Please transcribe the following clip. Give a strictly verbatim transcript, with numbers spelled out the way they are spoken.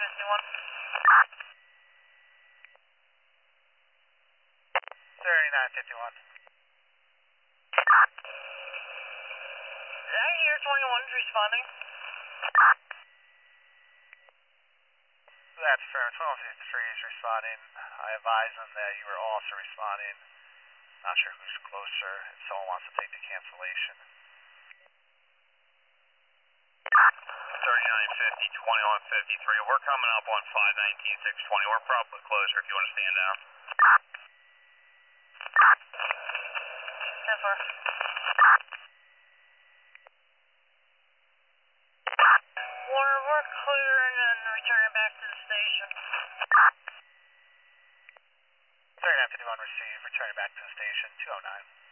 fifty-one. thirty-nine fifty-one. Zach here, twenty-one is responding. That's fair. twenty-one fifty-three is responding. I advise them that you were also responding. Not sure who's closer. If someone wants to take the cancellation. thirty-nine fifty, twenty-one fifty-three. We're coming up on five nineteen six twenty. We're probably closer if you want to stand down. ten four. We're, we're clearing and returning back to the station. thirty-nine fifty-one received. Returning back to the station. two oh nine.